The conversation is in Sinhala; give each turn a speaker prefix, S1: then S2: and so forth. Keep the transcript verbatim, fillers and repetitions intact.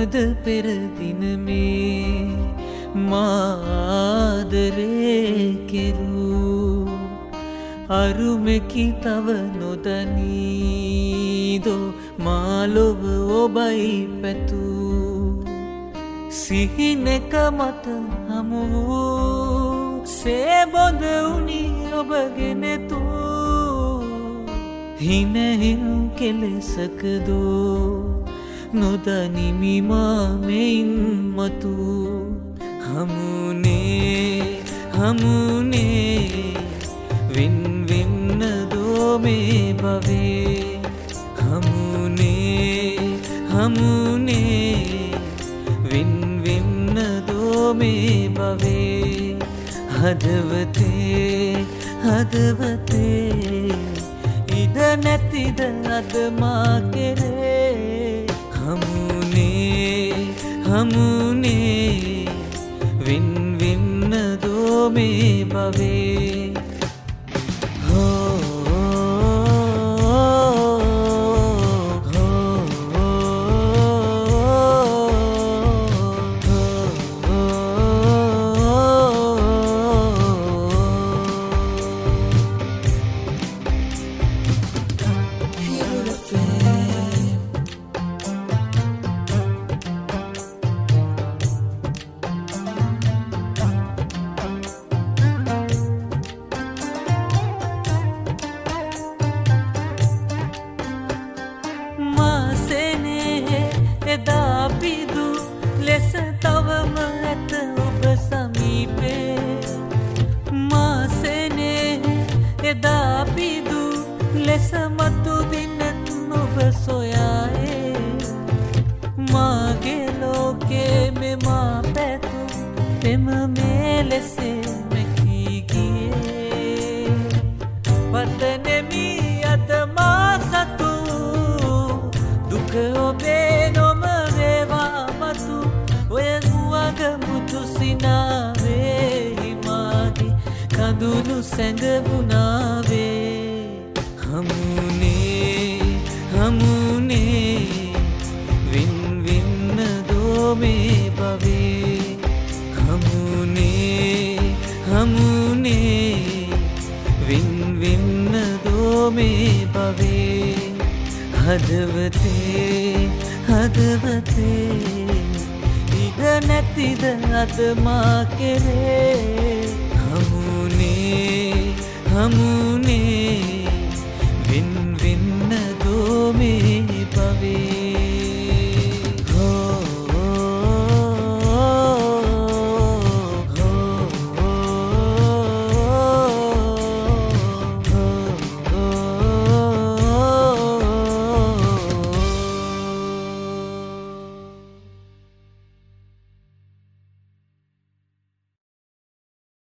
S1: කොහොමද පෙර දින මේ මාදරේ කෙරූ අරුමෙකි තව නොදනීදෝ මාලොව ඔබයි පැtuu සිහිනෙක මත හමු වූ සේබොඳ උනි ඔබගෙනෙතු හිනහිල් කෙලෙසකදෝ නොදනිමිමා මෙයින් මතු හමුනේ හමුනේ වින් වින්න දෝ මේ භවේ හමුනේ හමුනේ වින් වින්න දෝ මේ භවේ හදවතේ හදවතේ ඉඩ නැතිද අද මා කෙරේ හමුනේ හමුනේ වින් වින්න දෝ මේ භවේ හදවතේ හදවතේ ඉඩ නැතිද අද මා කෙරේ හමුනේ හමුනේ